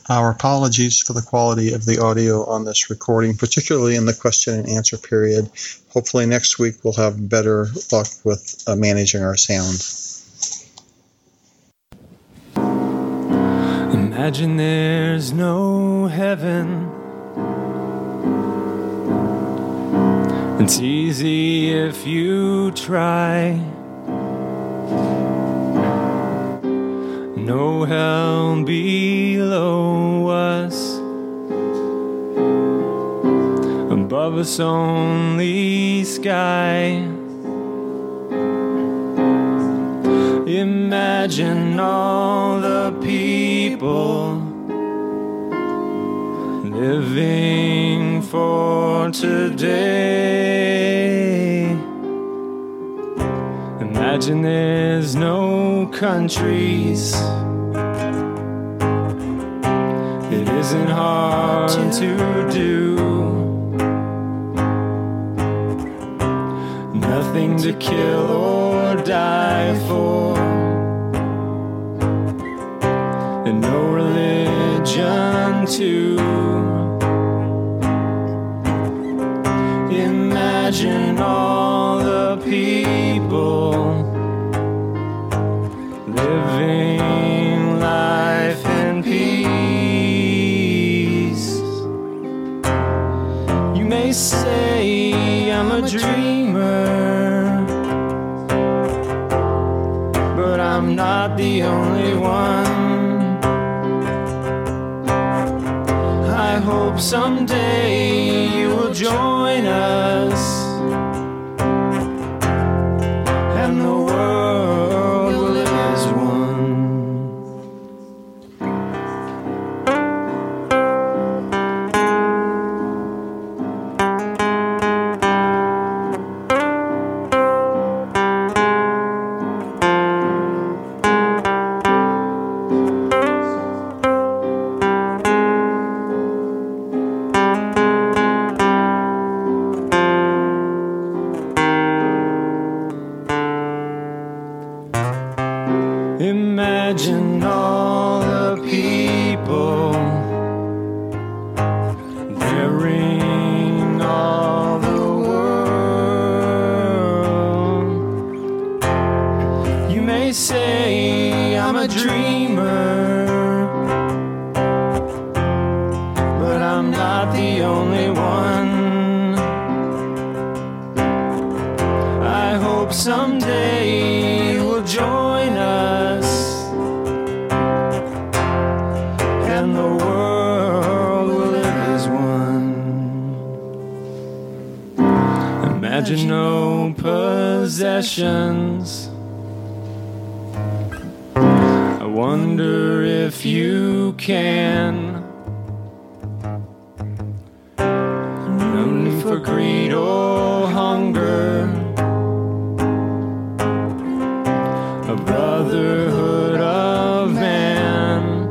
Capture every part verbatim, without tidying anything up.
Our apologies for the quality of the audio on this recording, particularly in the question and answer period. Hopefully next week we'll have better luck with uh, managing our sound. Imagine there's no heaven. It's easy if you try. No hell below us, above us only sky. Imagine all the people living for today. Imagine there's no countries. It isn't hard to do. Nothing to kill or die for. And no religion too. Imagine all the people living life in peace. You may say I'm a dreamer, but I'm not the only one. I hope someday you will join us, and the world will live as one. Imagine all the people bearing all the world. You may say I'm a dreamer, but I'm not the only one. I hope someday you will join us, and the world will live as one. Imagine no possessions. I wonder if you can. No need for greed or hunger. A brotherhood of man.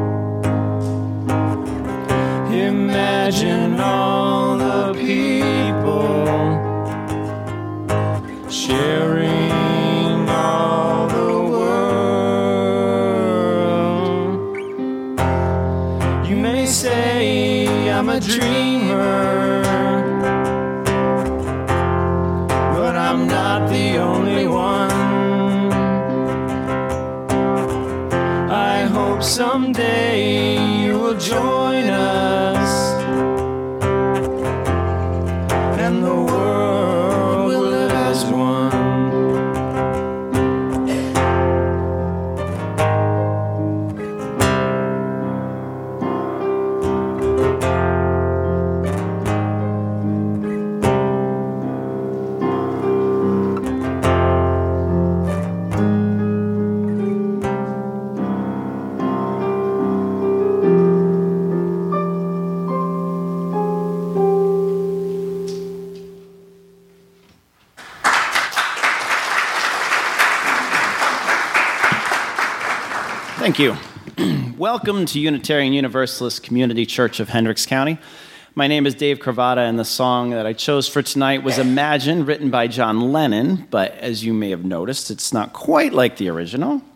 Imagine all the people sharing all the world. You may say I'm a dreamer, but I'm not the only one. I hope someday you will join us, and the world will live as one. Thank you. Welcome to Unitarian Universalist Community Church of Hendricks County. My name is Dave Cravata, and the song that I chose for tonight was Imagine, written by John Lennon, but as you may have noticed, it's not quite like the original.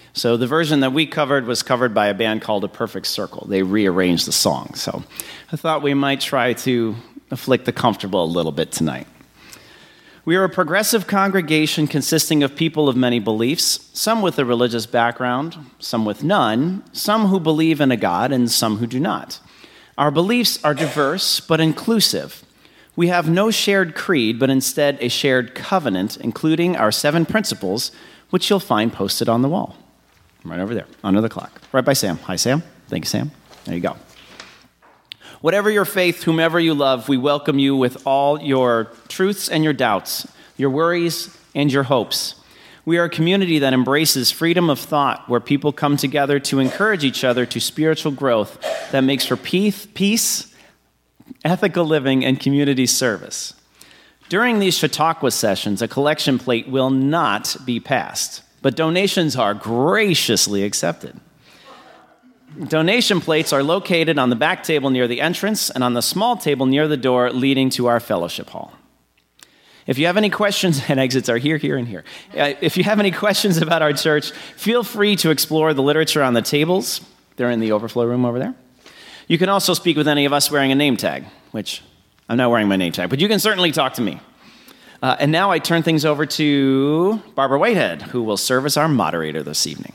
So the version that we covered was covered by a band called A Perfect Circle. They rearranged the song. So I thought we might try to afflict the comfortable a little bit tonight. We are a progressive congregation consisting of people of many beliefs, some with a religious background, some with none, some who believe in a God, and some who do not. Our beliefs are diverse but inclusive. We have no shared creed, but instead a shared covenant, including our seven principles, which you'll find posted on the wall. Right over there, under the clock. Right by Sam. Hi, Sam. Thank you, Sam. There you go. Whatever your faith, whomever you love, we welcome you with all your truths and your doubts, your worries and your hopes. We are a community that embraces freedom of thought, where people come together to encourage each other to spiritual growth that makes for peace, peace, ethical living, and community service. During these Chautauqua sessions, a collection plate will not be passed, but donations are graciously accepted. Donation plates are located on the back table near the entrance and on the small table near the door leading to our fellowship hall. If you have any questions, and exits are here, here, and here. Uh, if you have any questions about our church, feel free to explore the literature on the tables. They're in the overflow room over there. You can also speak with any of us wearing a name tag, which I'm not wearing my name tag, but you can certainly talk to me. Uh, and now I turn things over to Barbara Whitehead, who will serve as our moderator this evening.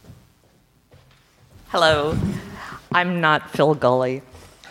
Hello. I'm not Phil Gully.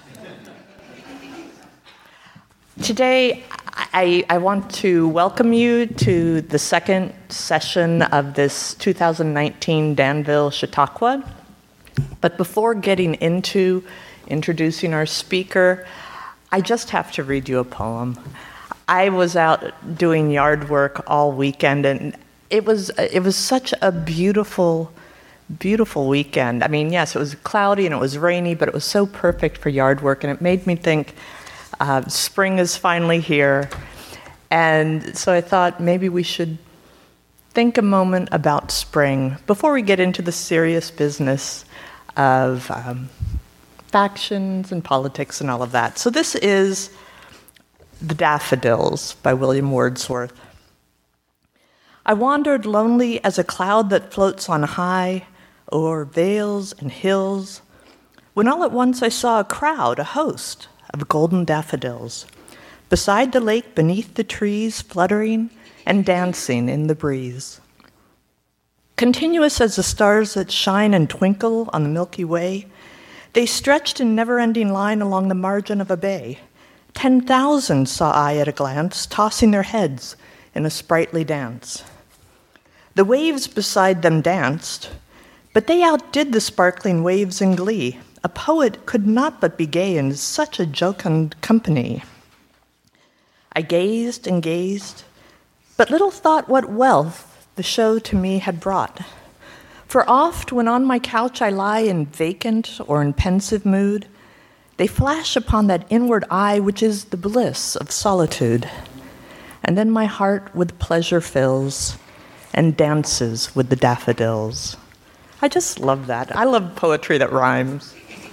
Today, I, I want to welcome you to the second session of this two thousand nineteen Danville Chautauqua. But before getting into introducing our speaker, I just have to read you a poem. I was out doing yard work all weekend, and it was it was such a beautiful, beautiful weekend. I mean, yes, it was cloudy and it was rainy, but it was so perfect for yard work, and it made me think uh, spring is finally here. And so I thought maybe we should think a moment about spring before we get into the serious business of um, factions and politics and all of that. So this is The Daffodils by William Wordsworth. I wandered lonely as a cloud that floats on high o'er vales and hills, when all at once I saw a crowd, a host of golden daffodils, beside the lake beneath the trees, fluttering and dancing in the breeze. Continuous as the stars that shine and twinkle on the Milky Way, they stretched in never-ending line along the margin of a bay. Ten thousand saw I at a glance, tossing their heads in a sprightly dance. The waves beside them danced, but they outdid the sparkling waves in glee. A poet could not but be gay in such a jocund company. I gazed and gazed, but little thought what wealth the show to me had brought. For oft, when on my couch I lie in vacant or in pensive mood, they flash upon that inward eye which is the bliss of solitude. And then my heart with pleasure fills and dances with the daffodils. I just love that. I love poetry that rhymes.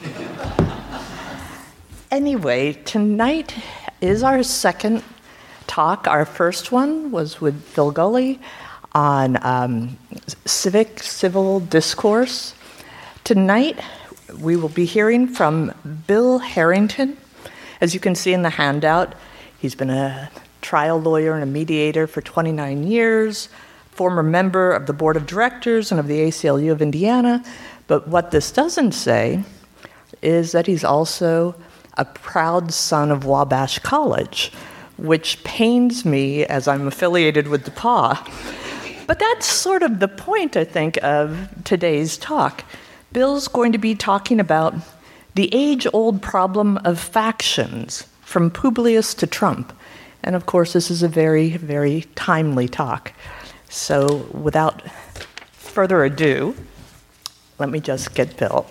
Anyway, tonight is our second talk. Our first one was with Phil Gully on um, civic, civil discourse. Tonight, we will be hearing from Bill Harrington. As you can see in the handout, he's been a trial lawyer and a mediator for twenty-nine years, former member of the board of directors and of the A C L U of Indiana. But what this doesn't say is that he's also a proud son of Wabash College, which pains me as I'm affiliated with DePauw. But that's sort of the point, I think, of today's talk. Bill's going to be talking about the age-old problem of factions, from Publius to Trump. And of course, this is a very, very timely talk. So without further ado, let me just get Bill.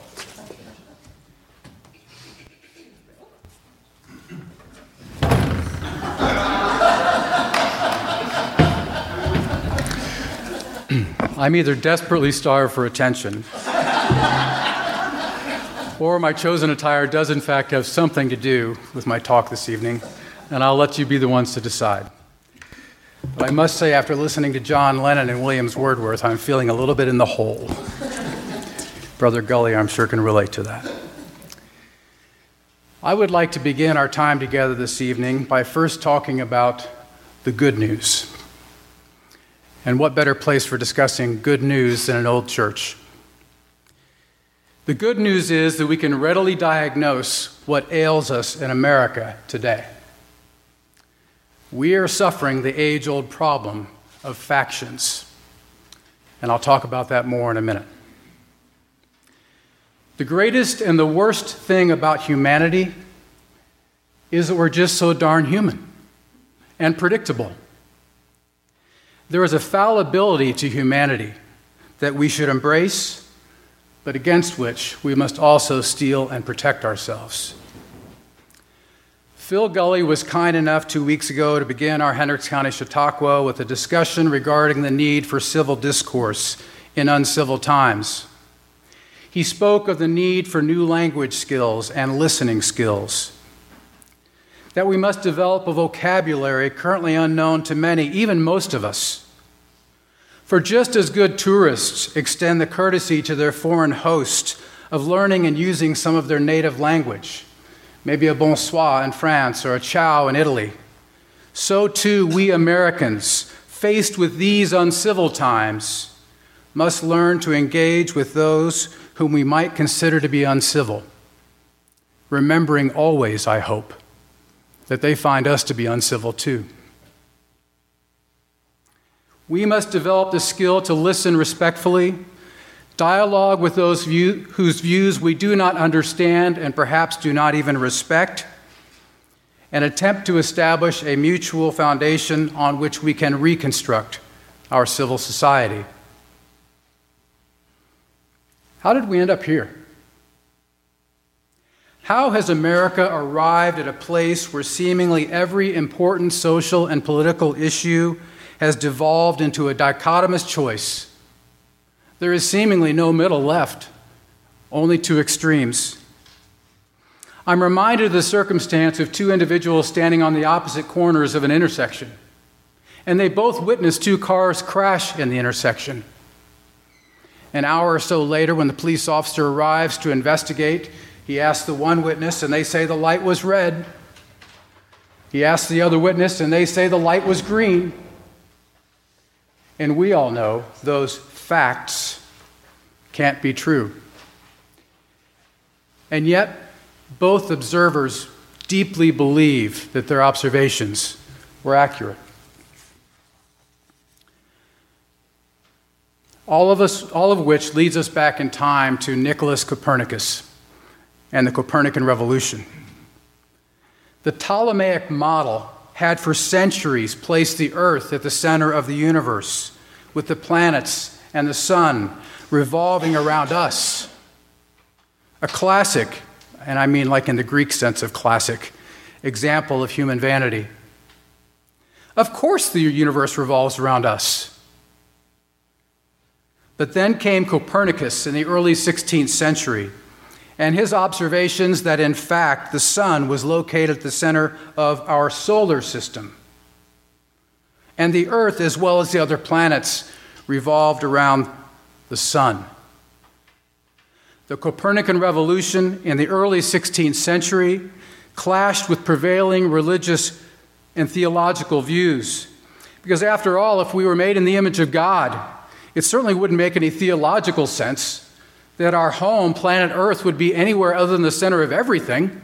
I'm either desperately starved for attention, or my chosen attire does in fact have something to do with my talk this evening, and I'll let you be the ones to decide. But I must say, after listening to John Lennon and Williams Wordsworth, I'm feeling a little bit in the hole. Brother Gully, I'm sure, can relate to that. I would like to begin our time together this evening by first talking about the good news. And what better place for discussing good news than an old church? The good news is that we can readily diagnose what ails us in America today. We are suffering the age-old problem of factions. And I'll talk about that more in a minute. The greatest and the worst thing about humanity is that we're just so darn human and predictable. There is a fallibility to humanity that we should embrace, but against which we must also steel and protect ourselves. Phil Gully was kind enough two weeks ago to begin our Hendricks County Chautauqua with a discussion regarding the need for civil discourse in uncivil times. He spoke of the need for new language skills and listening skills, that we must develop a vocabulary currently unknown to many, even most of us. For just as good tourists extend the courtesy to their foreign host of learning and using some of their native language, maybe a bonsoir in France or a ciao in Italy, so too we Americans, faced with these uncivil times, must learn to engage with those whom we might consider to be uncivil, remembering always, I hope, that they find us to be uncivil too. We must develop the skill to listen respectfully, dialogue with those view, whose views we do not understand and perhaps do not even respect, and attempt to establish a mutual foundation on which we can reconstruct our civil society. How did we end up here? How has America arrived at a place where seemingly every important social and political issue has devolved into a dichotomous choice? There is seemingly no middle left, only two extremes. I'm reminded of the circumstance of two individuals standing on the opposite corners of an intersection, and they both witnessed two cars crash in the intersection. An hour or so later, when the police officer arrives to investigate, he asks the one witness, and they say the light was red. He asks the other witness, and they say the light was green. And we all know those facts can't be true. And yet, both observers deeply believe that their observations were accurate. All of us, all of which leads us back in time to Nicholas Copernicus and the Copernican revolution. The Ptolemaic model had for centuries placed the Earth at the center of the universe, with the planets and the sun revolving around us. A classic, and I mean like in the Greek sense of classic, example of human vanity. Of course the universe revolves around us. But then came Copernicus in the early sixteenth century, and his observations that in fact the sun was located at the center of our solar system. And the Earth, as well as the other planets, revolved around the sun. The Copernican revolution in the early sixteenth century clashed with prevailing religious and theological views. Because after all, if we were made in the image of God, it certainly wouldn't make any theological sense that our home, planet Earth, would be anywhere other than the center of everything.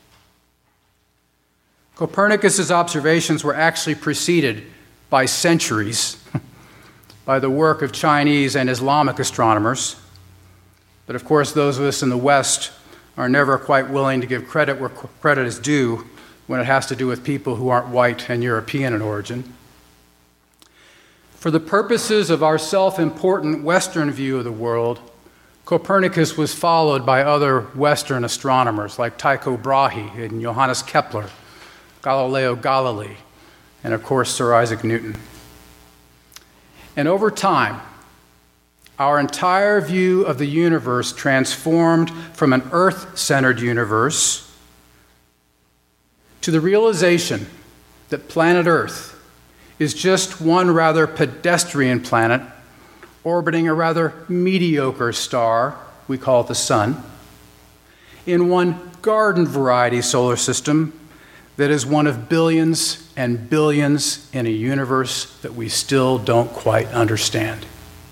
Copernicus's observations were actually preceded by centuries by the work of Chinese and Islamic astronomers. But of course, those of us in the West are never quite willing to give credit where credit is due when it has to do with people who aren't white and European in origin. For the purposes of our self-important Western view of the world, Copernicus was followed by other Western astronomers like Tycho Brahe and Johannes Kepler, Galileo Galilei, and of course Sir Isaac Newton. And over time, our entire view of the universe transformed from an Earth-centered universe to the realization that planet Earth is just one rather pedestrian planet orbiting a rather mediocre star, we call it the Sun, in one garden variety solar system that is one of billions and billions in a universe that we still don't quite understand.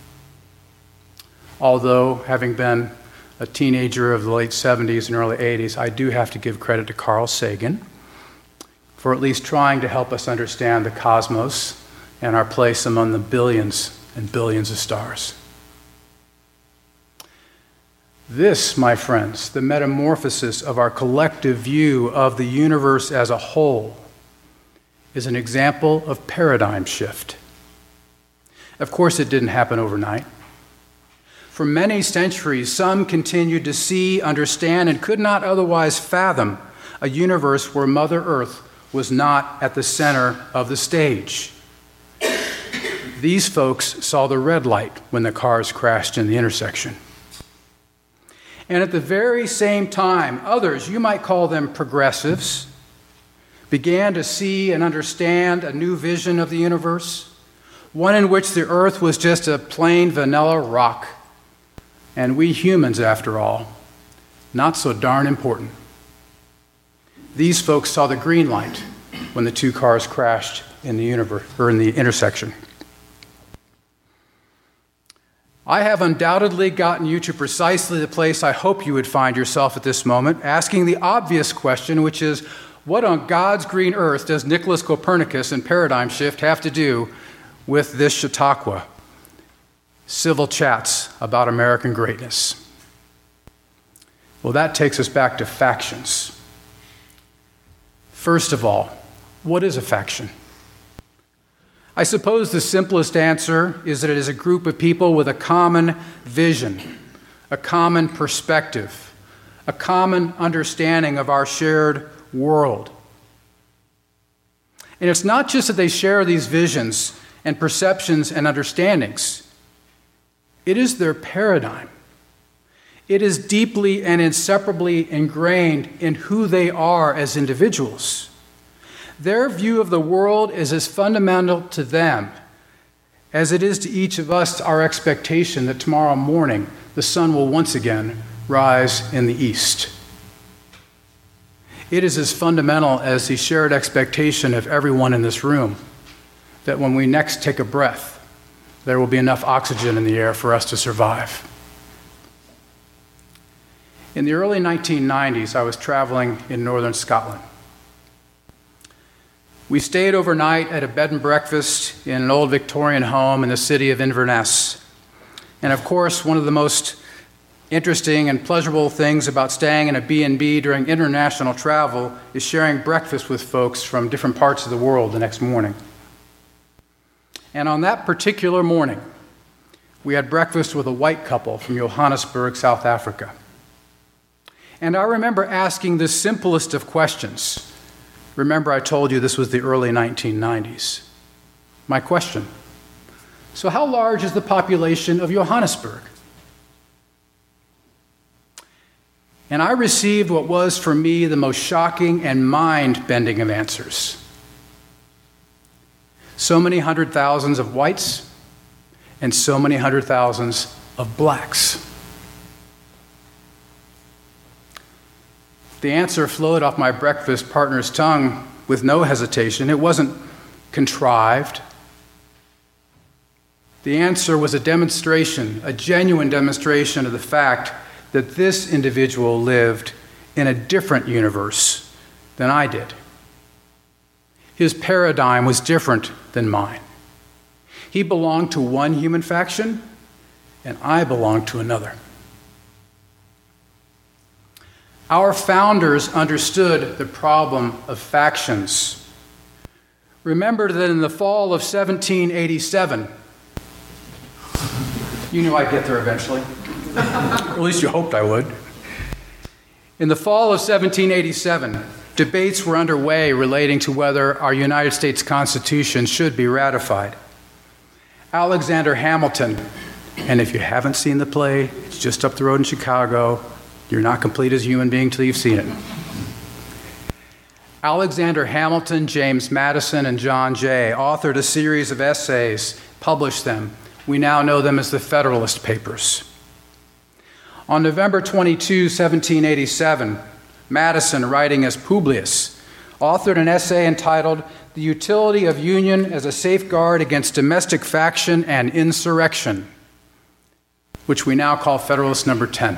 Although, having been a teenager of the late seventies and early eighties, I do have to give credit to Carl Sagan for at least trying to help us understand the cosmos and our place among the billions and billions of stars. This, my friends, the metamorphosis of our collective view of the universe as a whole, is an example of paradigm shift. Of course, it didn't happen overnight. For many centuries, some continued to see, understand, and could not otherwise fathom a universe where Mother Earth was not at the center of the stage. These folks saw the red light when the cars crashed in the intersection. And at the very same time, others, you might call them progressives, began to see and understand a new vision of the universe, one in which the Earth was just a plain vanilla rock, and we humans, after all, not so darn important. These folks saw the green light when the two cars crashed in the universe, or in the intersection. I have undoubtedly gotten you to precisely the place I hope you would find yourself at this moment, asking the obvious question, which is, what on God's green earth does Nicholas Copernicus and Paradigm Shift have to do with this Chautauqua? Civil chats about American greatness. Well, that takes us back to factions. First of all, what is a faction? I suppose the simplest answer is that it is a group of people with a common vision, a common perspective, a common understanding of our shared world. And it's not just that they share these visions and perceptions and understandings. It is their paradigm. It is deeply and inseparably ingrained in who they are as individuals. Their view of the world is as fundamental to them as it is to each of us our expectation that tomorrow morning the sun will once again rise in the east. It is as fundamental as the shared expectation of everyone in this room that when we next take a breath, there will be enough oxygen in the air for us to survive. In the early nineteen nineties, I was traveling in northern Scotland. We stayed overnight at a bed and breakfast in an old Victorian home in the city of Inverness. And of course, one of the most interesting and pleasurable things about staying in a B and B during international travel is sharing breakfast with folks from different parts of the world the next morning. And on that particular morning, we had breakfast with a white couple from Johannesburg, South Africa. And I remember asking the simplest of questions. Remember, I told you this was the early nineteen nineties. My question: so how large is the population of Johannesburg? And I received what was for me the most shocking and mind-bending of answers. So many hundred thousands of whites and so many hundred thousands of blacks. The answer flowed off my breakfast partner's tongue with no hesitation. It wasn't contrived. The answer was a demonstration, a genuine demonstration of the fact that this individual lived in a different universe than I did. His paradigm was different than mine. He belonged to one human faction, and I belonged to another. Our founders understood the problem of factions. Remember that in the fall of seventeen eighty-seven, you knew I'd get there eventually. Or at least you hoped I would. In the fall of seventeen eighty-seven, debates were underway relating to whether our United States Constitution should be ratified. Alexander Hamilton, and if you haven't seen the play, it's just up the road in Chicago. You're not complete as a human being till you've seen it. Alexander Hamilton, James Madison, and John Jay authored a series of essays, published them. We now know them as the Federalist Papers. On November twenty-second, seventeen eighty-seven, Madison, writing as Publius, authored an essay entitled "The Utility of Union as a Safeguard Against Domestic Faction and Insurrection," which we now call Federalist Number ten.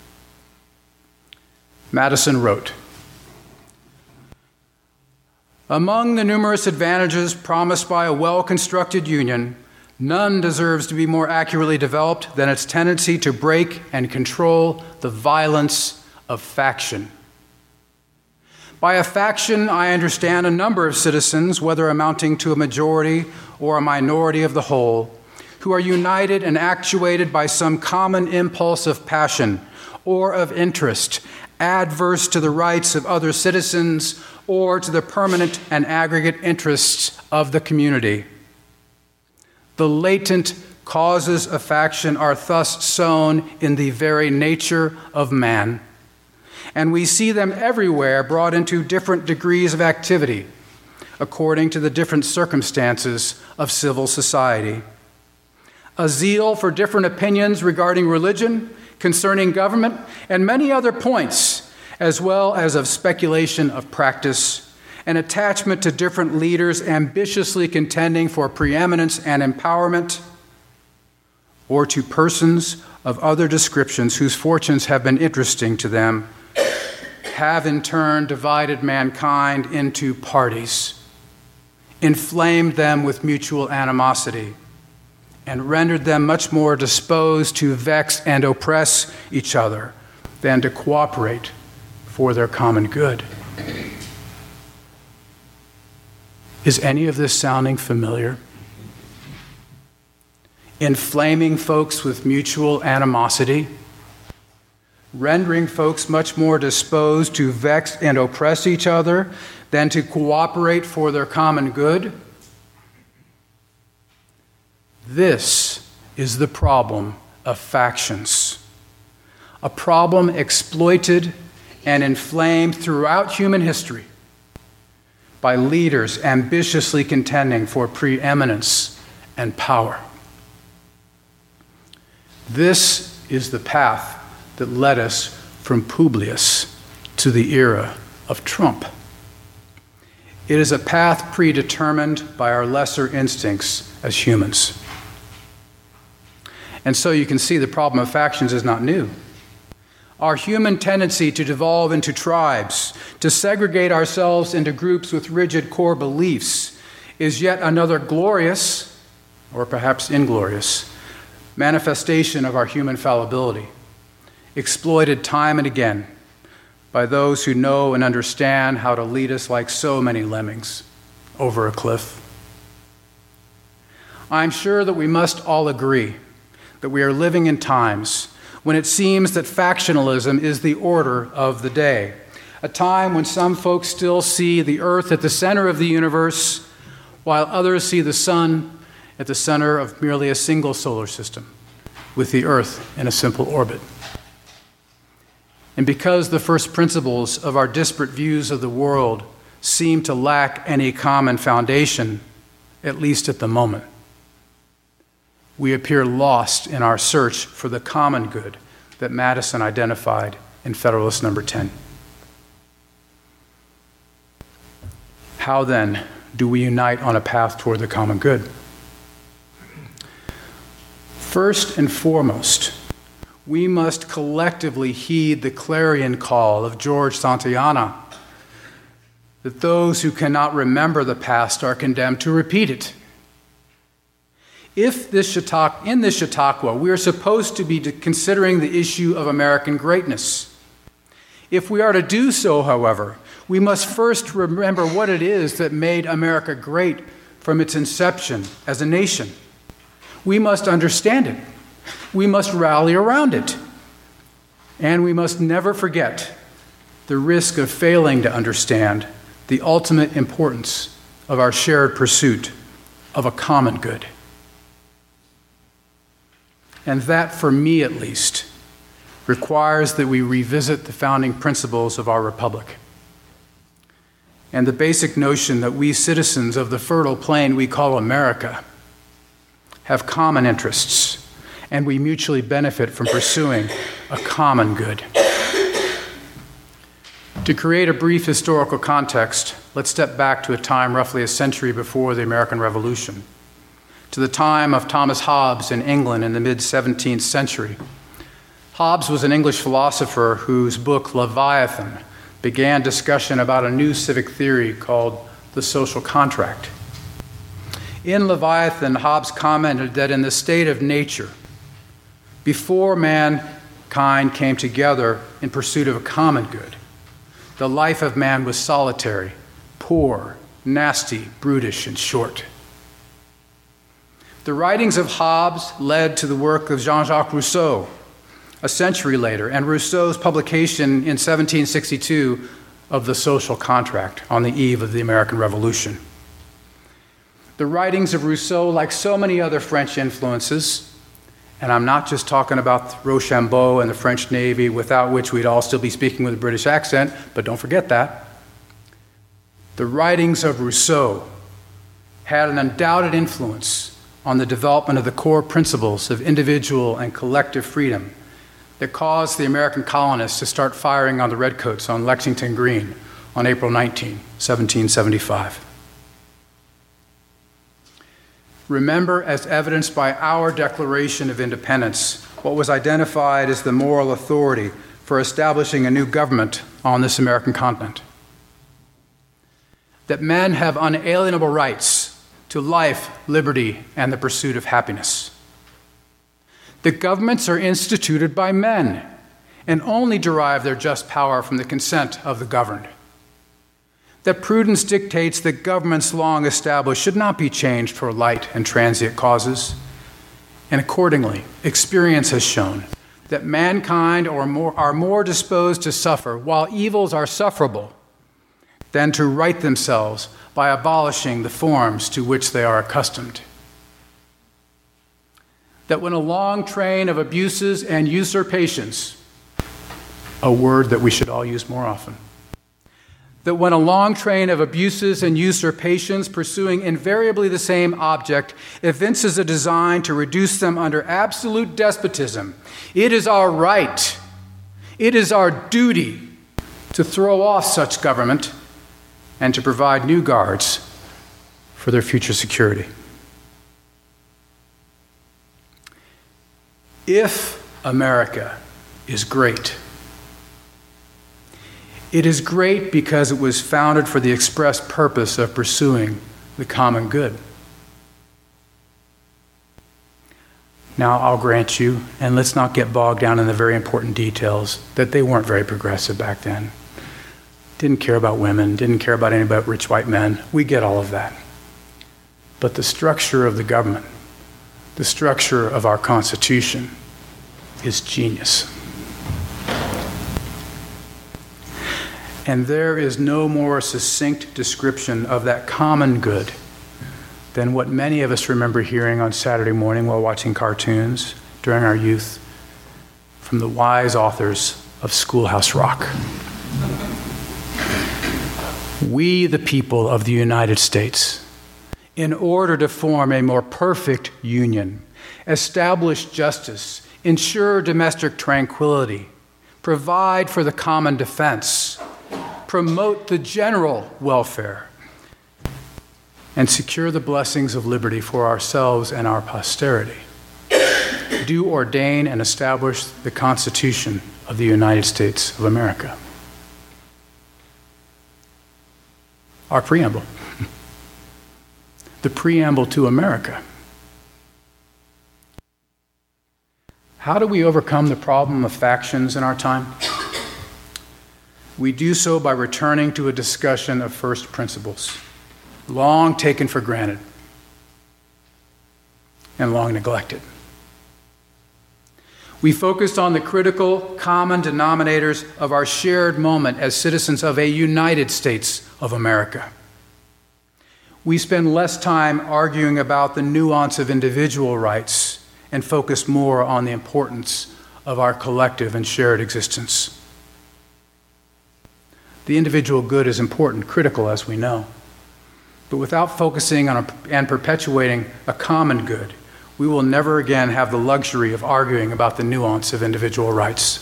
Madison wrote, "Among the numerous advantages promised by a well-constructed union, none deserves to be more accurately developed than its tendency to break and control the violence of faction. By a faction, I understand a number of citizens, whether amounting to a majority or a minority of the whole, who are united and actuated by some common impulse of passion or of interest, adverse to the rights of other citizens or to the permanent and aggregate interests of the community. The latent causes of faction are thus sown in the very nature of man, and we see them everywhere brought into different degrees of activity, according to the different circumstances of civil society. A zeal for different opinions regarding religion, concerning government, and many other points, as well as of speculation of practice, an attachment to different leaders ambitiously contending for preeminence and empowerment, or to persons of other descriptions whose fortunes have been interesting to them, have in turn divided mankind into parties, inflamed them with mutual animosity, and rendered them much more disposed to vex and oppress each other than to cooperate for their common good." Is any of this sounding familiar? Inflaming folks with mutual animosity, rendering folks much more disposed to vex and oppress each other than to cooperate for their common good. This is the problem of factions, a problem exploited and inflamed throughout human history by leaders ambitiously contending for preeminence and power. This is the path that led us from Publius to the era of Trump. It is a path predetermined by our lesser instincts as humans. And so you can see the problem of factions is not new. Our human tendency to devolve into tribes, to segregate ourselves into groups with rigid core beliefs, is yet another glorious, or perhaps inglorious, manifestation of our human fallibility, exploited time and again by those who know and understand how to lead us like so many lemmings over a cliff. I'm sure that we must all agree that we are living in times when it seems that factionalism is the order of the day, a time when some folks still see the earth at the center of the universe, while others see the sun at the center of merely a single solar system, with the earth in a simple orbit. And because the first principles of our disparate views of the world seem to lack any common foundation, at least at the moment, we appear lost in our search for the common good that Madison identified in Federalist Number ten. How then do we unite on a path toward the common good? First and foremost, we must collectively heed the clarion call of George Santayana that those who cannot remember the past are condemned to repeat it. If this Chautauqua, in this Chautauqua, we are supposed to be considering the issue of American greatness. If we are to do so, however, we must first remember what it is that made America great from its inception as a nation. We must understand it. We must rally around it. And we must never forget the risk of failing to understand the ultimate importance of our shared pursuit of a common good. And that, for me at least, requires that we revisit the founding principles of our republic. and the basic notion that we citizens of the fertile plain we call America have common interests, and we mutually benefit from pursuing a common good. To create a brief historical context, let's step back to a time roughly a century before the American Revolution, to the time of Thomas Hobbes in England in the mid-seventeenth century. Hobbes was an English philosopher whose book, Leviathan, began discussion about a new civic theory called the social contract. In Leviathan, Hobbes commented that in the state of nature, before mankind came together in pursuit of a common good, the life of man was solitary, poor, nasty, brutish, and short. The writings of Hobbes led to the work of Jean-Jacques Rousseau a century later, and Rousseau's publication in seventeen sixty-two of The Social Contract on the eve of the American Revolution. The writings of Rousseau, like so many other French influences, and I'm not just talking about Rochambeau and the French Navy, without which we'd all still be speaking with a British accent, but don't forget that. The writings of Rousseau had an undoubted influence on the development of the core principles of individual and collective freedom that caused the American colonists to start firing on the redcoats on Lexington Green on April nineteenth, seventeen seventy-five. Remember, as evidenced by our Declaration of Independence, what was identified as the moral authority for establishing a new government on this American continent. That men have unalienable rights to life, liberty, and the pursuit of happiness. That governments are instituted by men and only derive their just power from the consent of the governed. That prudence dictates that governments long established should not be changed for light and transient causes. And accordingly, experience has shown that mankind are more, are more disposed to suffer while evils are sufferable than to right themselves by abolishing the forms to which they are accustomed. That when a long train of abuses and usurpations, a word that we should all use more often, that when a long train of abuses and usurpations pursuing invariably the same object evinces a design to reduce them under absolute despotism, it is our right, it is our duty to throw off such government and to provide new guards for their future security. If America is great, it is great because it was founded for the express purpose of pursuing the common good. Now, I'll grant you, and let's not get bogged down in the very important details, that they weren't very progressive back then. Didn't care about women, didn't care about any but rich white men. We get all of that. But the structure of the government, the structure of our Constitution, is genius. And there is no more succinct description of that common good than what many of us remember hearing on Saturday morning while watching cartoons during our youth from the wise authors of Schoolhouse Rock. We, the people of the United States, in order to form a more perfect union, establish justice, ensure domestic tranquility, provide for the common defense, promote the general welfare, and secure the blessings of liberty for ourselves and our posterity, do ordain and establish the Constitution of the United States of America. Our preamble. The preamble to America. How do we overcome the problem of factions in our time? We do so by returning to a discussion of first principles, long taken for granted and long neglected. We focused on the critical common denominators of our shared moment as citizens of a United States of America. We spend less time arguing about the nuance of individual rights and focus more on the importance of our collective and shared existence. The individual good is important, critical, as we know. But without focusing on a, and perpetuating a common good, we will never again have the luxury of arguing about the nuance of individual rights.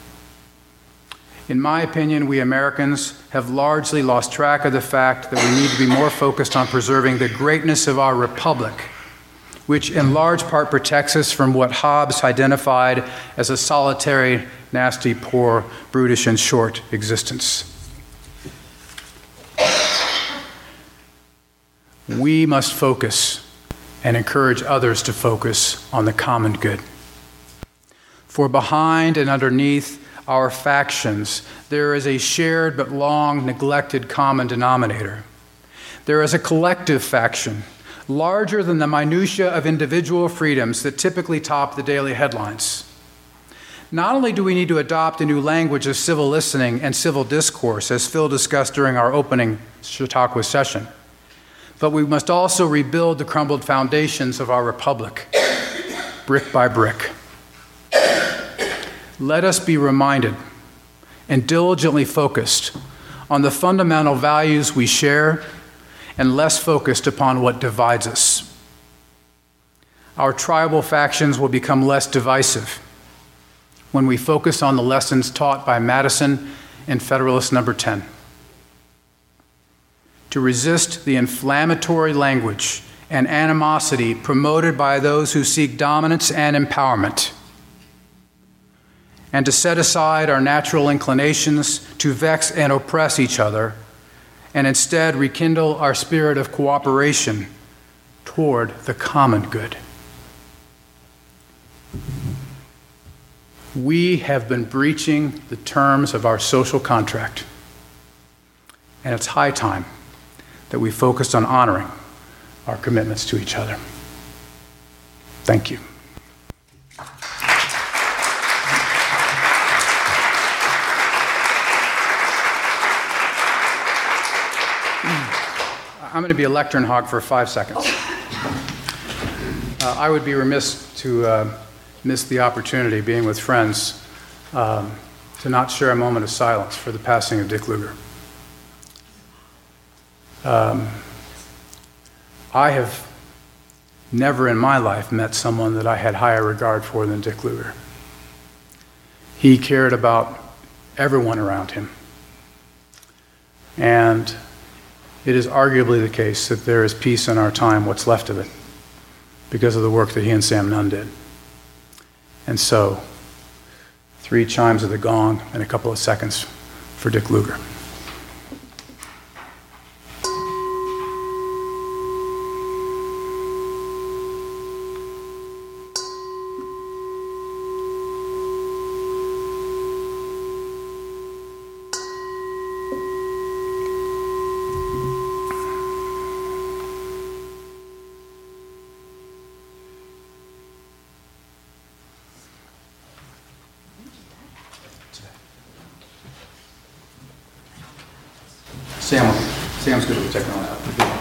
In my opinion, we Americans have largely lost track of the fact that we need to be more focused on preserving the greatness of our republic, which in large part protects us from what Hobbes identified as a solitary, nasty, poor, brutish, and short existence. We must focus and encourage others to focus on the common good. For behind and underneath our factions, there is a shared but long neglected common denominator. There is a collective faction, larger than the minutiae of individual freedoms that typically top the daily headlines. Not only do we need to adopt a new language of civil listening and civil discourse, as Phil discussed during our opening Chautauqua session, but we must also rebuild the crumbled foundations of our republic, brick by brick. Let us be reminded and diligently focused on the fundamental values we share and less focused upon what divides us. Our tribal factions will become less divisive when we focus on the lessons taught by Madison and Federalist Number ten. To resist the inflammatory language and animosity promoted by those who seek dominance and empowerment, and to set aside our natural inclinations to vex and oppress each other, and instead rekindle our spirit of cooperation toward the common good. We have been breaching the terms of our social contract, and it's high time that we focused on honoring our commitments to each other. Thank you. I'm going to be a lectern hog for five seconds. Uh, I would be remiss to uh, miss the opportunity, being with friends, um, to not share a moment of silence for the passing of Dick Lugar. Um, I have never in my life met someone that I had higher regard for than Dick Lugar. He cared about everyone around him. And it is arguably the case that there is peace in our time, what's left of it, because of the work that he and Sam Nunn did. And so, three chimes of the gong and a couple of seconds for Dick Lugar. Sam, Sam's good with the technology.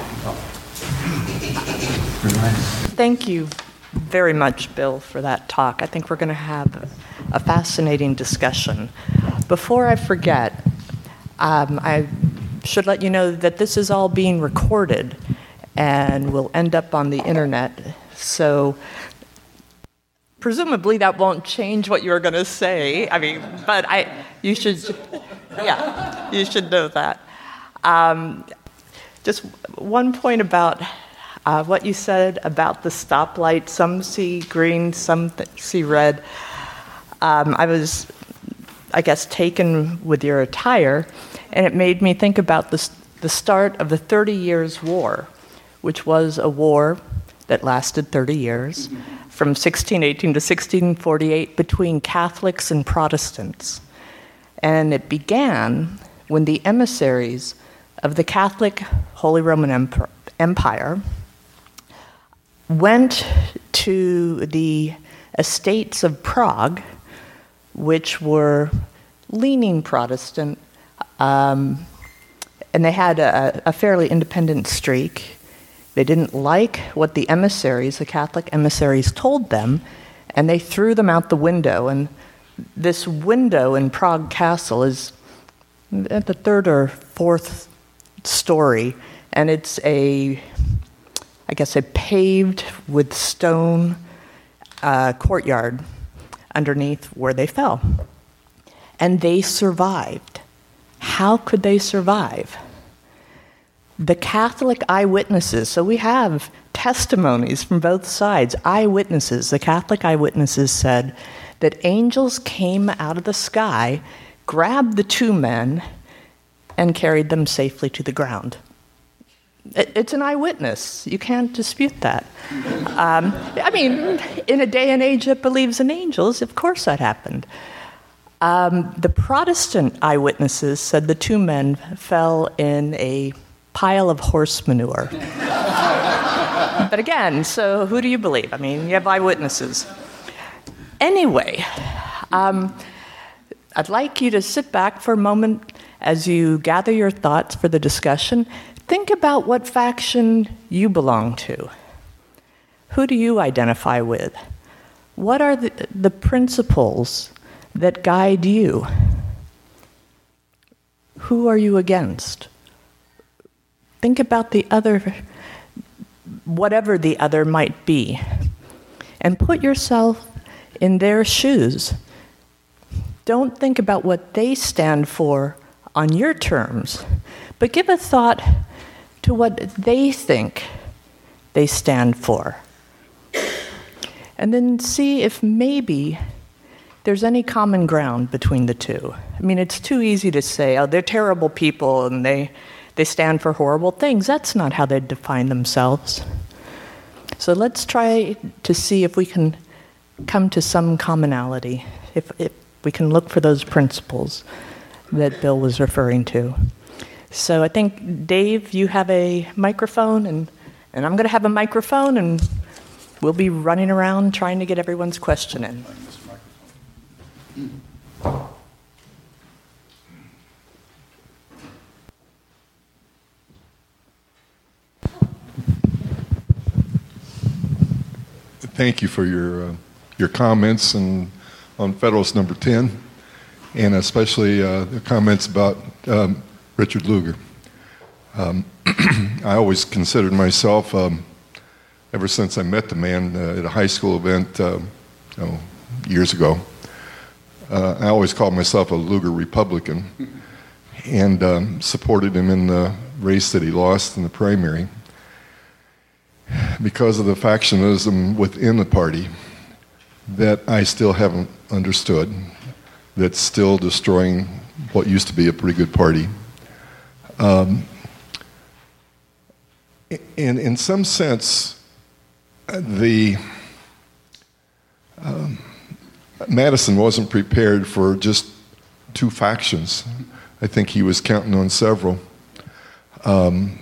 Thank you very much, Bill, for that talk. I think we're going to have a fascinating discussion. Before I forget, um, I should let you know that this is all being recorded and will end up on the internet. So presumably that won't change what you're going to say. I mean, but I, you should, yeah, you should know that. Um, just one point about uh, what you said about the stoplight. Some see green, some th- see red. Um, I was, I guess, taken with your attire, and it made me think about the, the start of the Thirty Years' War, which was a war that lasted thirty years, from sixteen eighteen to sixteen forty-eight, between Catholics and Protestants. And it began when the emissaries of the Catholic Holy Roman Empire went to the estates of Prague, which were leaning Protestant, um, and they had a, a fairly independent streak. They didn't like what the emissaries, the Catholic emissaries, told them, and they threw them out the window. And this window in Prague Castle is at the third or fourth story, and it's a, I guess, a paved with stone uh, courtyard underneath where they fell. And they survived. How could they survive? The Catholic eyewitnesses, so we have testimonies from both sides, eyewitnesses. The Catholic eyewitnesses said that angels came out of the sky, grabbed the two men, and carried them safely to the ground. It's an eyewitness. You can't dispute that. Um, I mean, in a day and age that believes in angels, of course that happened. Um, the Protestant eyewitnesses said the two men fell in a pile of horse manure. But again, so who do you believe? I mean, you have eyewitnesses. Anyway, um, I'd like you to sit back for a moment as you gather your thoughts for the discussion. Think about what faction you belong to. Who do you identify with? What are the, the principles that guide you? Who are you against? Think about the other, whatever the other might be, and put yourself in their shoes. Don't think about what they stand for on your terms, but give a thought to what they think they stand for. And then see if maybe there's any common ground between the two. I mean, it's too easy to say, oh, they're terrible people and they, they stand for horrible things. That's not how they define themselves. So let's try to see if we can come to some commonality, if, if we can look for those principles that Bill was referring to. So I think, Dave, you have a microphone, and, and I'm going to have a microphone, and we'll be running around trying to get everyone's question in. Thank you for your uh, your comments and on Federalist Number ten, and especially uh, the comments about um, Richard Lugar. Um, I always considered myself, um, ever since I met the man uh, at a high school event uh, you know, years ago, uh, I always called myself a Lugar Republican, and um, supported him in the race that he lost in the primary because of the factionalism within the party that I still haven't understood, that's still destroying what used to be a pretty good party. Um, in, in some sense, the um, Madison wasn't prepared for just two factions. I think he was counting on several. Um,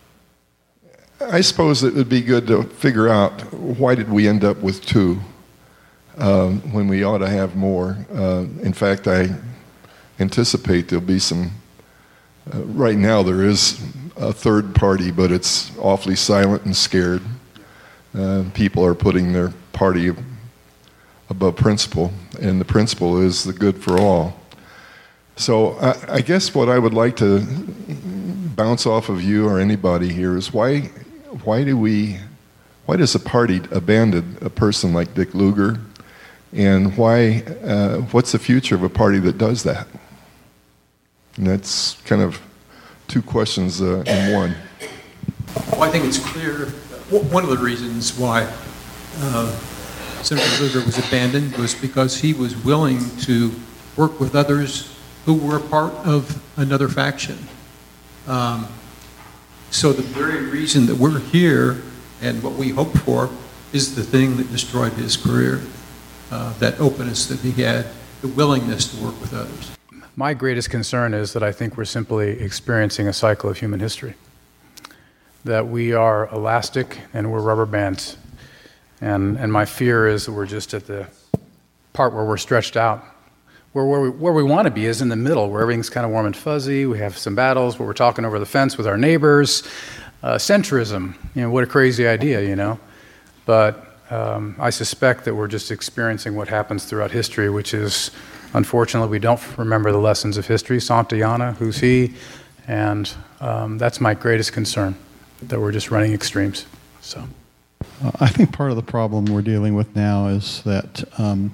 I suppose it would be good to figure out why did we end up with two um, when we ought to have more. Uh, in fact, I anticipate there'll be some. Uh, right now, there is a third party, but it's awfully silent and scared. Uh, people are putting their party above principle, and the principle is the good for all. So I, I guess what I would like to bounce off of you or anybody here is why. Why do we, why does a party abandon a person like Dick Lugar, and why, uh, what's the future of a party that does that? And that's kind of two questions uh, in one. Well, I think it's clear, one of the reasons why uh, Senator Lugar was abandoned was because he was willing to work with others who were a part of another faction. Um, So the very reason that we're here and what we hope for is the thing that destroyed his career, uh, that openness that he had, the willingness to work with others. My greatest concern is that I think we're simply experiencing a cycle of human history, that we are elastic and we're rubber bands. And, and my fear is that we're just at the part where we're stretched out. Where, where, we, where we want to be is in the middle, where everything's kind of warm and fuzzy. We have some battles where we're talking over the fence with our neighbors. Uh, centrism, you know, what a crazy idea, you know. But um, I suspect that we're just experiencing what happens throughout history, which is Unfortunately, we don't remember the lessons of history. Santayana, who's he? And um, that's my greatest concern, that we're just running extremes. So, uh, I think part of the problem we're dealing with now is that um,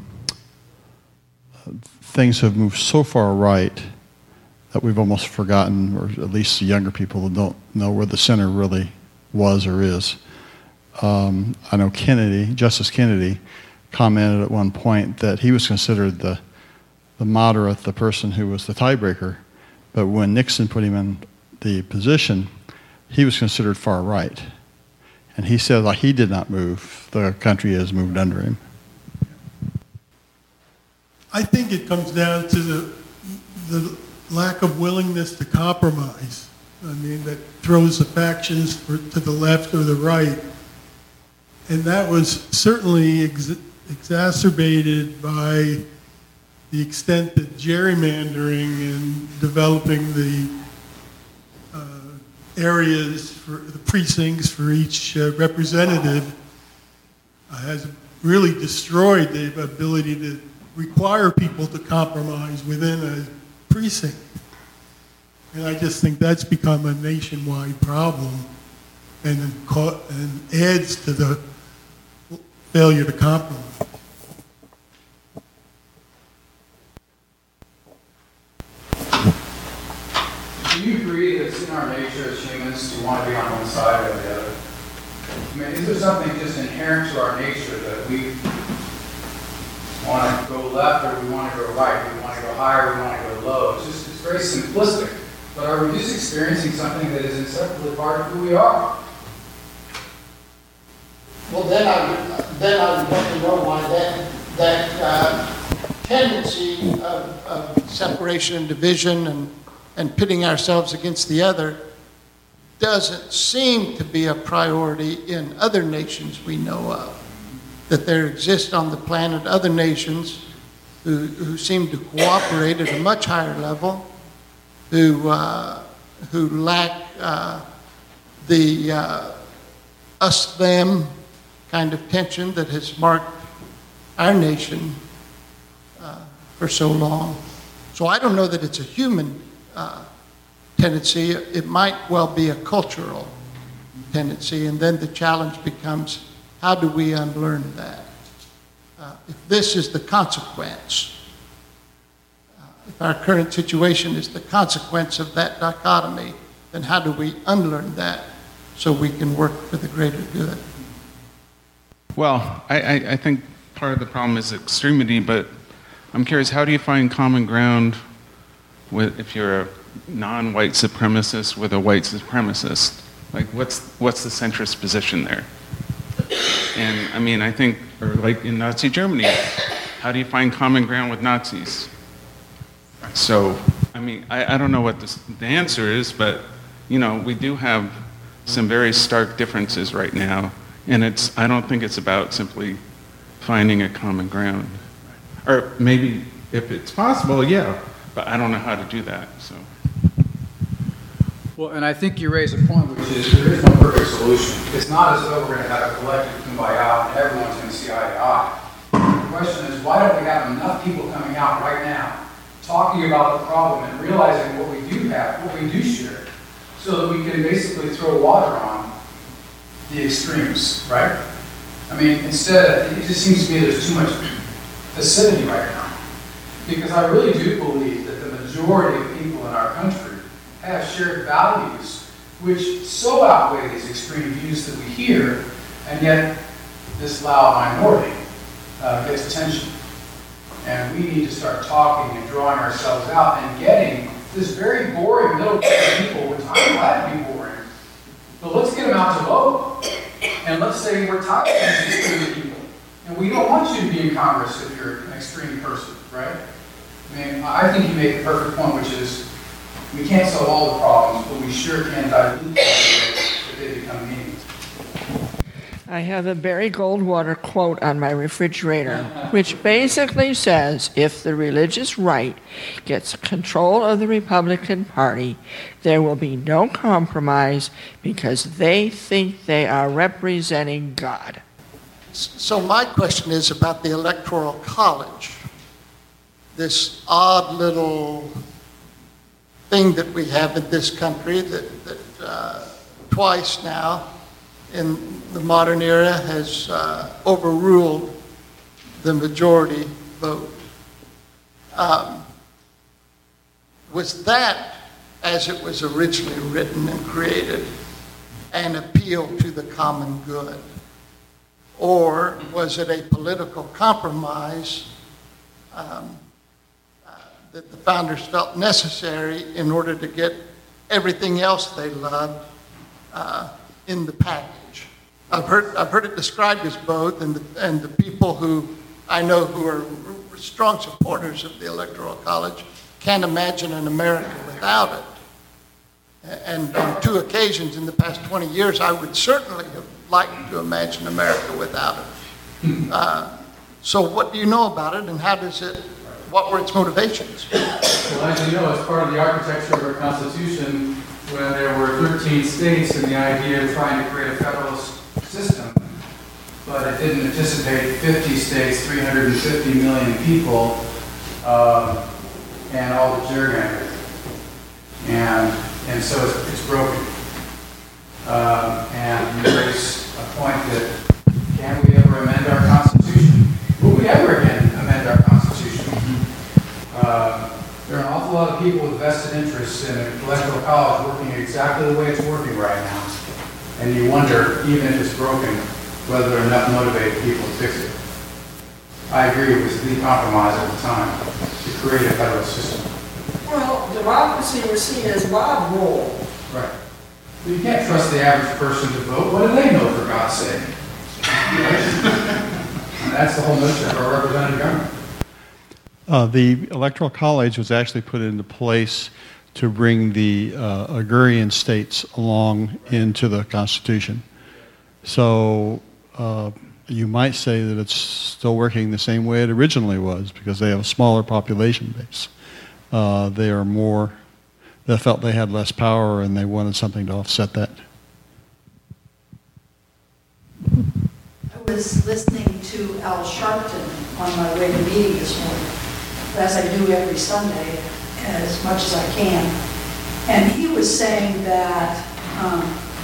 things have moved so far right that we've almost forgotten, or at least the younger people don't know where the center really was or is. Um, I know Kennedy, Justice Kennedy, commented at one point that he was considered the the moderate, the person who was the tiebreaker, but when Nixon put him in the position, he was considered far right. And he said, like, he did not move. The country has moved under him. I think it comes down to the the lack of willingness to compromise. I mean, that throws the factions for, to the left or the right. And that was certainly ex- exacerbated by the extent that gerrymandering and developing the uh, areas for the precincts for each uh, representative uh, has really destroyed the ability to require people to compromise within a precinct. And I just think that's become a nationwide problem and, and adds to the failure to compromise. Do you agree that it's in our nature as humans to want to be on one side or the other? I mean, is there something just inherent to our nature that we want to go left or we want to go right? We want to go higher, we want to go low. It's just, it's very simplistic. But are we just experiencing something that is inseparably part of who we are? Well, then I would, then I would want to know why that, that uh, tendency of, of separation and division and, and pitting ourselves against the other doesn't seem to be a priority in other nations we know of. That there exist on the planet other nations who, who seem to cooperate at a much higher level, who, uh, who lack uh, the uh, us-them kind of tension that has marked our nation uh, for so long. So I don't know that it's a human uh, tendency. It might well be a cultural tendency, and then the challenge becomes, how do we unlearn that? Uh, if this is the consequence, uh, if our current situation is the consequence of that dichotomy, then how do we unlearn that so we can work for the greater good? Well, I, I, I think part of the problem is extremity, but I'm curious, how do you find common ground with, if you're a non-white supremacist with a white supremacist? Like, what's what's the centrist position there? And I mean, I think, or like in Nazi Germany, how do you find common ground with Nazis? So, I mean, I, I don't know what this, the answer is, but, you know, we do have some very stark differences right now. And it's, I don't think it's about simply finding a common ground. Or maybe if it's possible, yeah, but I don't know how to do that, so. Well, and I think you raise a point, which is there is no perfect solution. It's not as though we're going to have a collective kumbaya and everyone's going to see eye to eye. The question is, why don't we have enough people coming out right now, talking about the problem and realizing what we do have, what we do share, so that we can basically throw water on the extremes, right? I mean, instead, it just seems to me there's too much acidity right now. Because I really do believe that the majority of people in our country have shared values which so outweigh these extreme views that we hear, and yet this loud minority uh, gets attention. And we need to start talking and drawing ourselves out and getting this very boring middle class people, which I'm glad to be boring, but let's get them out to vote. And let's say we're tired of these extreme people. And we don't want you to be in Congress if you're an extreme person, right? I mean, I think you make the perfect point, which is we can't solve all the problems, but we sure can dilute them if they become meaningful. I have a Barry Goldwater quote on my refrigerator, which basically says, if the religious right gets control of the Republican Party, there will be no compromise because they think they are representing God. So my question is about the Electoral College. this odd little thing that we have in this country that, that uh, twice now in the modern era has uh, overruled the majority vote. Um, was that, as it was originally written and created, an appeal to the common good? Or was it a political compromise um, uh, that the founders felt necessary in order to get everything else they loved uh, in the package? I've heard, I've heard it described as both, and the, and the people who I know who are strong supporters of the Electoral College can't imagine an America without it. And on two occasions in the past twenty years, I would certainly have liked to imagine America without it. Uh, so what do you know about it, and how does it, what were its motivations? Well, as you know, as part of the architecture of our Constitution, when there were thirteen states and the idea of trying to create a federalist system, but it didn't anticipate fifty states, three hundred fifty million people, um, and all the gerrymandering. And, and so it's, it's broken. Um, and you raise a point that, can we ever amend our Constitution? Will we ever again amend our Constitution? Uh, there are an awful lot of people with vested interests in the Electoral College working exactly the way it's working right now. And you wonder, even if it's broken, whether there are enough motivated people to fix it. I agree it was the compromise at the time to create a federal system. Well, democracy was seen as mob rule. Right. But you can't trust the average person to vote. What do they know, for God's sake? And that's the whole notion of our representative government. Uh, the Electoral College was actually put into place to bring the uh, agrarian states along into the Constitution. So uh, you might say that it's still working the same way it originally was, because they have a smaller population base. Uh, they are more, they felt they had less power and they wanted something to offset that. I was listening to Al Sharpton on my way to meeting this morning, as I do every Sunday, as much as I can. And he was saying that um,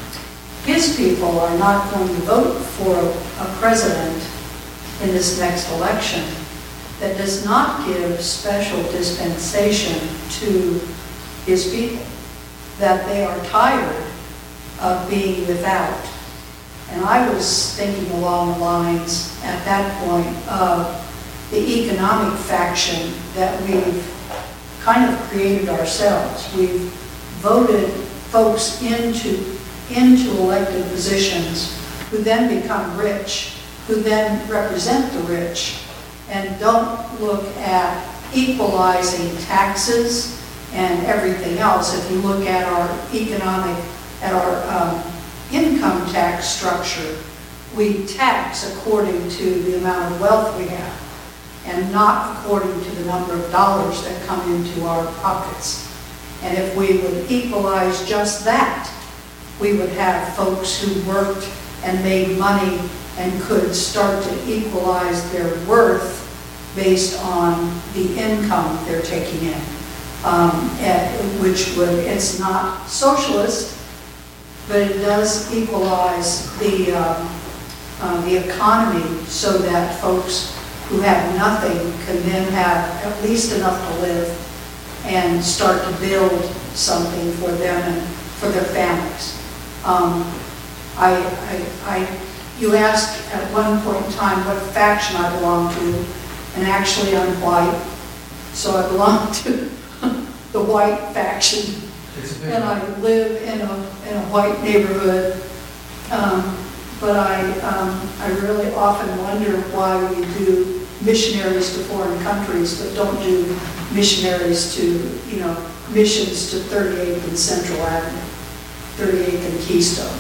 his people are not going to vote for a president in this next election that does not give special dispensation to his people, that they are tired of being without. And I was thinking along the lines at that point of the economic faction that we've kind of created ourselves. We've voted folks into, into elected positions who then become rich, who then represent the rich, and don't look at equalizing taxes and everything else. If you look at our economic, at our um, income tax structure, we tax according to the amount of wealth we have, and not according to the number of dollars that come into our pockets. And if we would equalize just that, we would have folks who worked and made money and could start to equalize their worth based on the income they're taking in, um, at, which would, it's not socialist, but it does equalize the, um, uh, the economy so that folks who have nothing can then have at least enough to live and start to build something for them and for their families. Um, I, I, I, you asked at one point in time what faction I belong to, and actually I'm white, so I belong to the white faction, and I live in a, in a white neighborhood. Um, but I, um, I really often wonder why we do missionaries to foreign countries, but don't do missionaries to, you know, missions to thirty-eighth and Central Avenue, thirty-eighth and Keystone,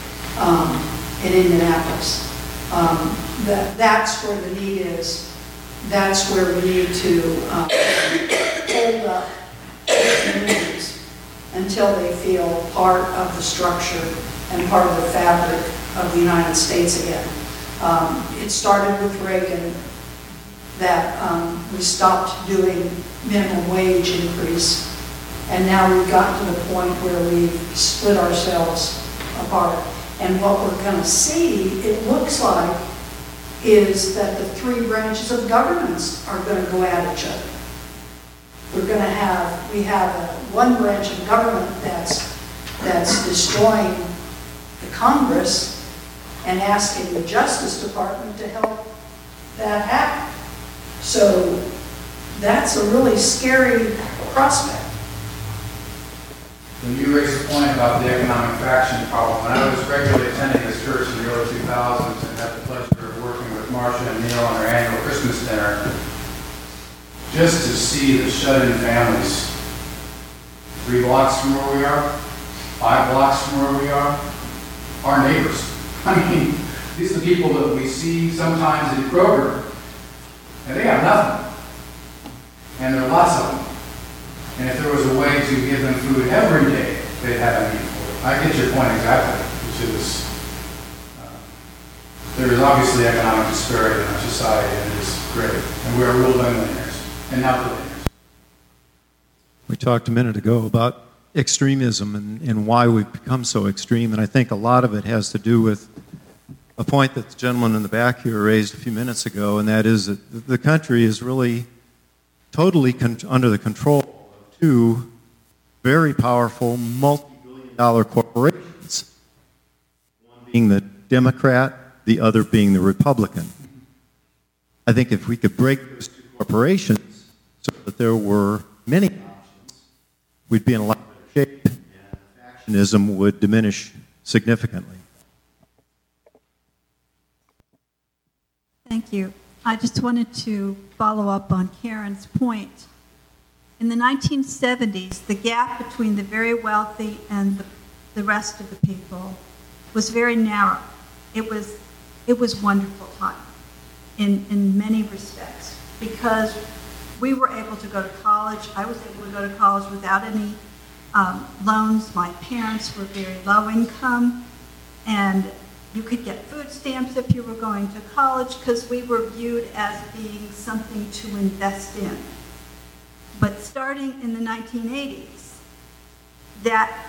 um, in Indianapolis. Um, that, that's where the need is. That's where we need to um, hold up communities until they feel part of the structure and part of the fabric of the United States again. Um, it started with Reagan. that um, we stopped doing minimum wage increase. And now we've gotten to the point where we've split ourselves apart. And what we're going to see, it looks like, is that the three branches of governments are going to go at each other. We're going to have, we have a, one branch of government that's, that's destroying the Congress and asking the Justice Department to help that happen. So that's a really scary prospect. When you raised the point about the economic faction problem, when I was regularly attending this church in the early two thousands and had the pleasure of working with Marcia and Neil on their annual Christmas dinner, just to see the shut-in families, three blocks from where we are, five blocks from where we are, our neighbors. I mean, these are the people that we see sometimes in Kroger, and they have nothing. And there are lots of them. And if there was a way to give them food every day, they'd have a need for it. I get your point exactly, which is uh, there is obviously economic disparity in our society, and it is great. And we are real millionaires, and now billionaires. We talked a minute ago about extremism and, and why we've become so extreme, and I think a lot of it has to do with a point that the gentleman in the back here raised a few minutes ago, and that is that the country is really totally con- under the control of two very powerful multi-billion dollar corporations, one being the Democrat, the other being the Republican. I think if we could break those two corporations so that there were many options, we'd be in a lot better shape, and factionism would diminish significantly. Thank you. I just wanted to follow up on Karen's point. In the nineteen seventies, the gap between the very wealthy and the, the rest of the people was very narrow. It was, it was wonderful time in, in many respects because we were able to go to college. I was able to go to college without any um, loans. My parents were very low income, and you could get food stamps if you were going to college because we were viewed as being something to invest in. But starting in the nineteen eighties, that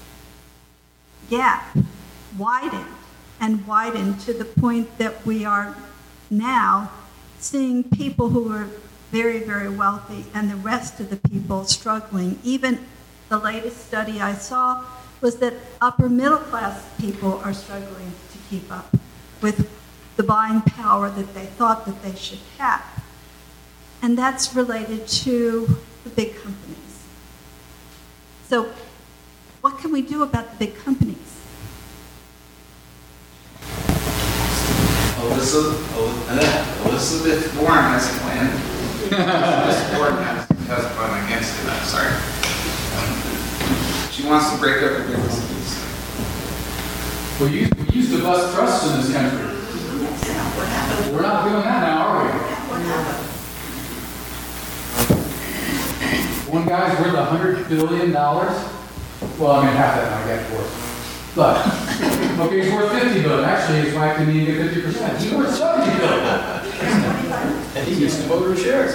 gap widened and widened to the point that we are now seeing people who are very, very wealthy and the rest of the people struggling. Even the latest study I saw was that upper middle class people are struggling to keep up with the buying power that they thought that they should have. And that's related to the big companies. So what can we do about the big companies? Elizabeth, Elizabeth Warren has a plan. Elizabeth Warren has, has a plan against it, I'm sorry. She wants to break up the big companies. We used, we used to bust trusts in this country. We're not doing that now, are we? One guy's worth one hundred billion dollars. Well, I mean, half that now, I get worth. But, okay, he's worth fifty billion dollars. Actually, his wife can even get fifty percent. He's worth seventy billion dollars. And he gets to vote her shares.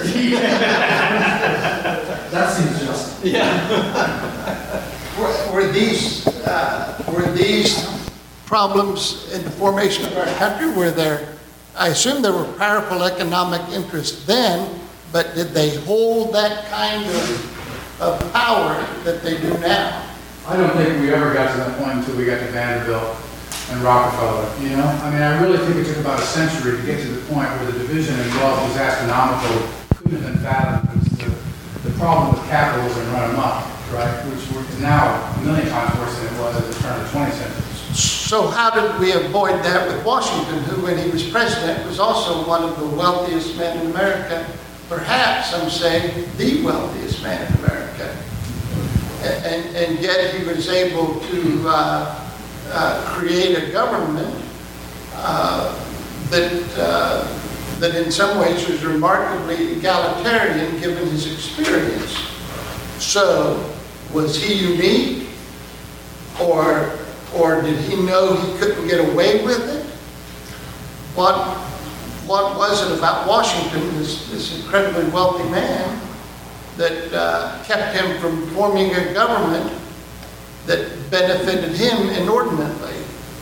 That seems just. Yeah. were, were these, uh, were these problems in the formation of our country, were there, I assume there were powerful economic interests then, but did they hold that kind of, of power that they do now? I don't think we ever got to that point until we got to Vanderbilt and Rockefeller, you know? I mean, I really think it took about a century to get to the point where the division in wealth was astronomical, couldn't have been fathomed. It was the, the problem with capitalism run amok, right? Which is now a million times worse than it was at the turn of the twentieth century. So how did we avoid that with Washington, who, when he was president, was also one of the wealthiest men in America, perhaps, some say, the wealthiest man in America. And, and yet he was able to uh, uh, create a government uh, that, uh, that in some ways was remarkably egalitarian given his experience. So was he unique, or, or did he know he couldn't get away with it? What, what was it about Washington, this, this incredibly wealthy man, that uh, kept him from forming a government that benefited him inordinately?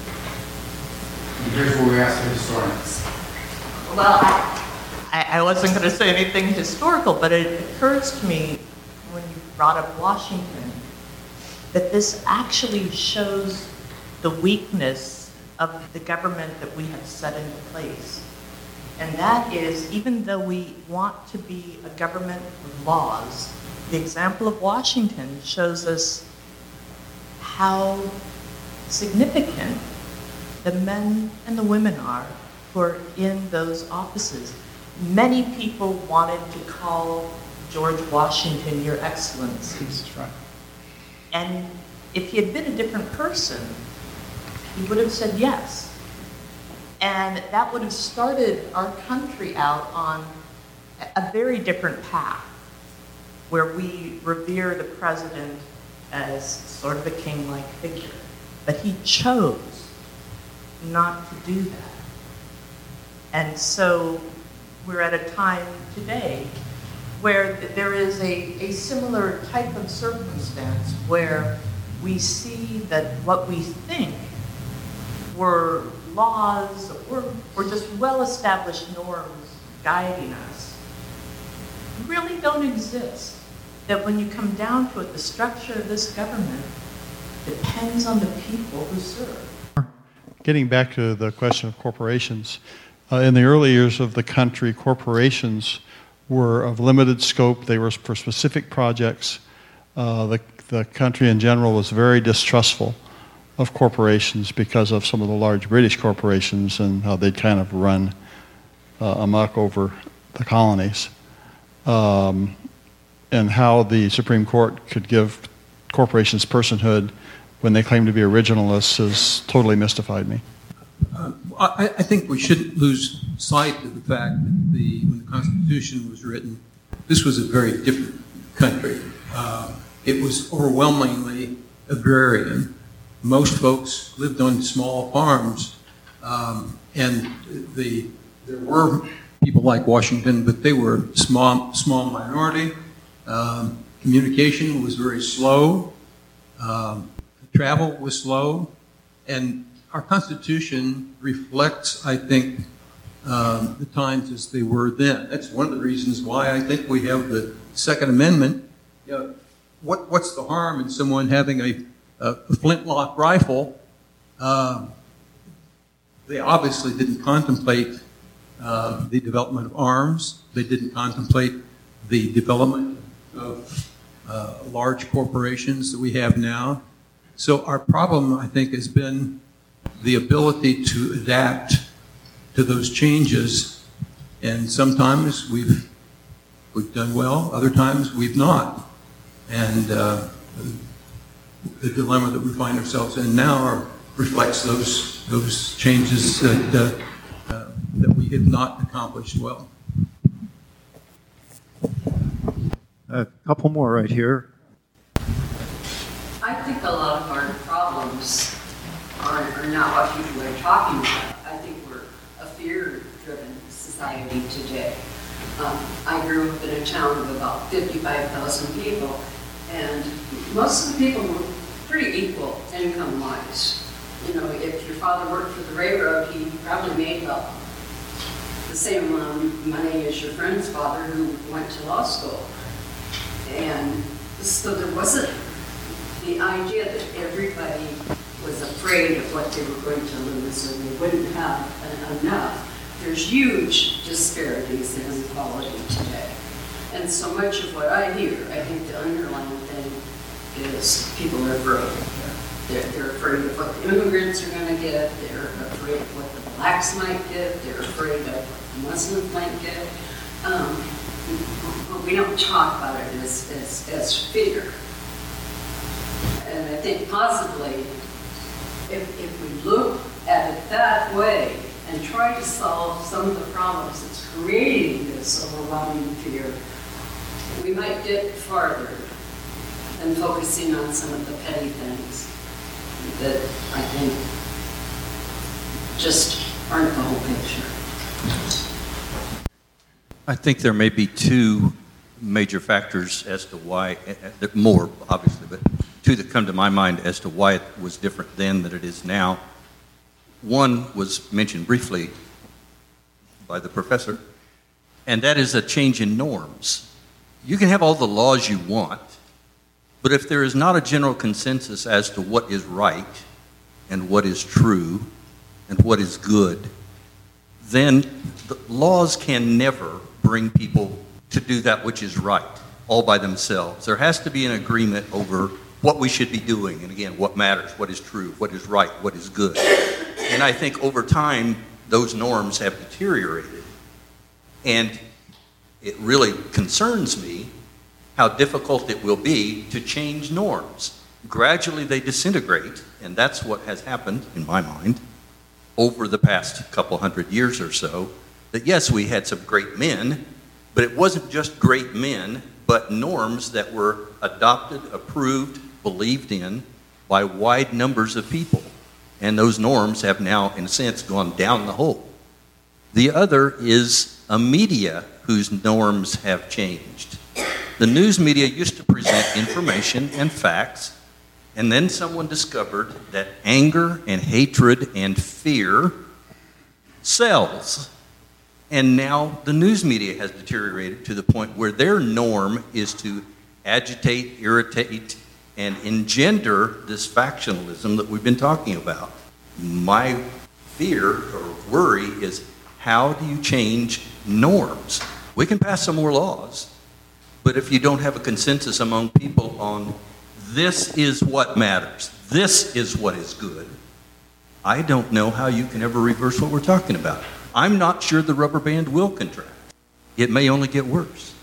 And here's where we ask the historians. Well, I, I, I wasn't going to say anything historical, but it occurs to me when you brought up Washington that this actually shows the weakness of the government that we have set into place. And that is, even though we want to be a government with laws, the example of Washington shows us how significant the men and the women are who are in those offices. Many people wanted to call George Washington Your Excellency. That's right. And if he had been a different person, he would have said yes. And that would have started our country out on a very different path, where we revere the president as sort of a king-like figure. But he chose not to do that. And so we're at a time today where there is a, a similar type of circumstance where we see that what we think were laws or, or just well-established norms guiding us really don't exist. That when you come down to it, the structure of this government depends on the people who serve. Getting back to the question of corporations, uh, in the early years of the country, corporations were of limited scope. They were for specific projects. Uh, the, the country in general was very distrustful of corporations because of some of the large British corporations and how they'd kind of run uh, amok over the colonies. Um, and how the Supreme Court could give corporations personhood when they claim to be originalists has totally mystified me. Uh, I, I think we shouldn't lose sight of the fact that the, when the Constitution was written, this was a very different country. Uh, it was overwhelmingly agrarian. Most folks lived on small farms, um, and the, there were people like Washington, but they were a small, small minority. Um, communication was very slow. Um, travel was slow. And our Constitution reflects, I think, um, the times as they were then. That's one of the reasons why I think we have the Second Amendment. You know, what, what's the harm in someone having a, a flintlock rifle? Um, they obviously didn't contemplate uh, the development of arms. They didn't contemplate the development of uh, large corporations that we have now. So our problem, I think, has been the ability to adapt to those changes. And sometimes we've, we've done well, other times we've not. And uh, the dilemma that we find ourselves in now are, reflects those, those changes that, uh, uh, that we have not accomplished well. A couple more right here. I think a lot of our problems are, are not what people are talking about. I think we're a fear-driven society today. Um, I grew up in a town of about fifty-five thousand people, and most of the people were pretty equal income-wise. You know, if your father worked for the railroad, he probably made about the same amount of money as your friend's father who went to law school. And so there wasn't the idea that everybody was afraid of what they were going to lose and they wouldn't have enough. There's huge disparities in inequality today. And so much of what I hear, I think the underlying thing is people are afraid. They're, they're afraid of what the immigrants are going to get. They're afraid of what the blacks might get. They're afraid of what the Muslims might get. Um, we don't talk about it as, as, as fear. And I think possibly if, if we look at it that way and try to solve some of the problems that's creating this overwhelming fear, we might get farther than focusing on some of the petty things that I think just aren't the whole picture. I think there may be two major factors as to why, uh, more obviously, but two that come to my mind as to why it was different then than it is now. One was mentioned briefly by the professor, and that is a change in norms. You can have all the laws you want, but if there is not a general consensus as to what is right and what is true and what is good, then the laws can never bring people to do that which is right all by themselves. There has to be an agreement over what we should be doing, and again, what matters, what is true, what is right, what is good. And I think over time, those norms have deteriorated. And it really concerns me how difficult it will be to change norms. Gradually they disintegrate, and that's what has happened, in my mind, over the past couple hundred years or so, that yes, we had some great men, but it wasn't just great men, but norms that were adopted, approved, believed in by wide numbers of people. And those norms have now, in a sense, gone down the hole. The other is a media whose norms have changed. The news media used to present information and facts, and then someone discovered that anger and hatred and fear sells. And now the news media has deteriorated to the point where their norm is to agitate, irritate, and engender this factionalism that we've been talking about. My fear or worry is, how do you change norms? We can pass some more laws, but if you don't have a consensus among people on this is what matters, this is what is good, I don't know how you can ever reverse what we're talking about. I'm not sure the rubber band will contract. It may only get worse.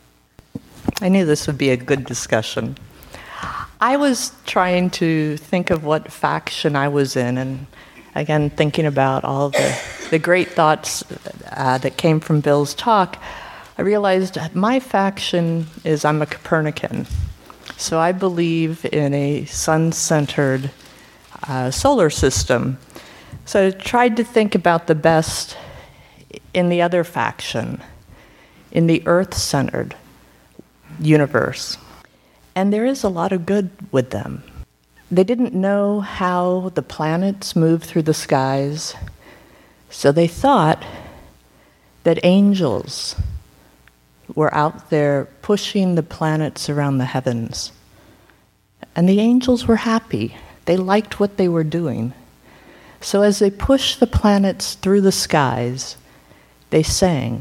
I knew this would be a good discussion. I was trying to think of what faction I was in, and again, thinking about all the, the great thoughts uh, that came from Bill's talk, I realized my faction is I'm a Copernican. So I believe in a sun-centered uh, solar system. So I tried to think about the best in the other faction, in the Earth-centered universe. And there is a lot of good with them. They didn't know how the planets moved through the skies, so they thought that angels were out there pushing the planets around the heavens. And the angels were happy. They liked what they were doing. So as they pushed the planets through the skies, they sang.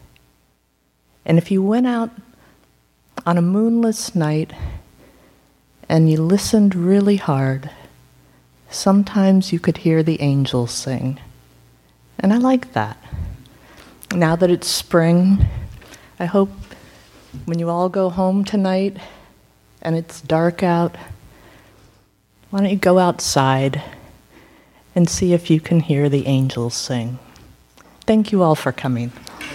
And if you went out on a moonless night and you listened really hard, sometimes you could hear the angels sing. And I like that. Now that it's spring, I hope when you all go home tonight and it's dark out, why don't you go outside and see if you can hear the angels sing. Thank you all for coming.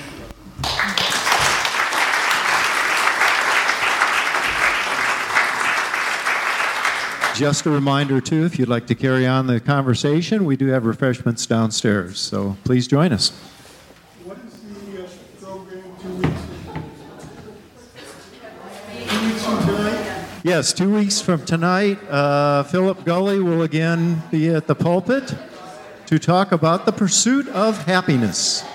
Just a reminder, too, if you'd like to carry on the conversation, we do have refreshments downstairs, so please join us. What is the uh, program two weeks two weeks from tonight? Yes, two weeks from tonight, uh, Philip Gully will again be at the pulpit to talk about the pursuit of happiness.